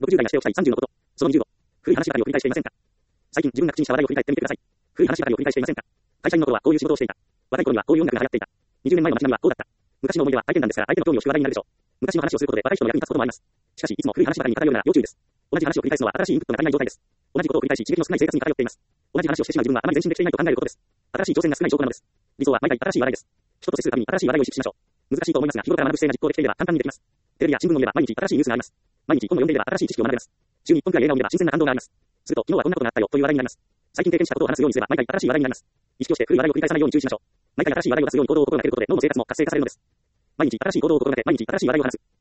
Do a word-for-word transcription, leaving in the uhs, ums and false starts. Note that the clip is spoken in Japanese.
ろくじゅう代がしておきたいさんじゅうのこと。そのにじゅうご。古い話ばかりを繰り返していませんか。最近自分が口にした話題を振り返ってみてください。古い話ばかりを繰り返していませんか。会社員の頃はこういう仕事をしていた。若い頃にはこういう音楽が流行っていた。にじゅうねんまえの街並みはこうだった。昔の思い出は体験談ですから相手の興味を引く話題になるでしょう。昔の話をすることで若い人の役に立つこともあります。しかしいつも古い話ばかりに語るようなら要注意です。同じ話を繰り返すのは新しいインプットが足りない状態です。同じことを繰り返し刺激の少ない生活に偏っています。同じ話をしてしまう自分はあまり前進できていないと考えることです。新しい挑戦が少ない証拠なのです。理想は毎回新しい話題です。人と接するために新しい話題を意識しましょう。難しいと思いますが日頃から学ぶ姿勢が実行できていれば簡単にできます。テレビや新聞を見れば毎日新しいニュースがあります。毎日本を読んでいれば新しい知識を学べます。週にいっぽんくらい映画を見れば新鮮な感動があります。すると昨日はこんなことがあったよという話題になります。最近経験したことを話すようにすれば毎回新しい話題になります。意識をして古い話題を繰り返さないように注意しましょう。毎回新しい話題を出すように行動を心がけることで脳の生活も活性化されるのです。毎日新しい行動を心がけ、毎日新しい話題を話す。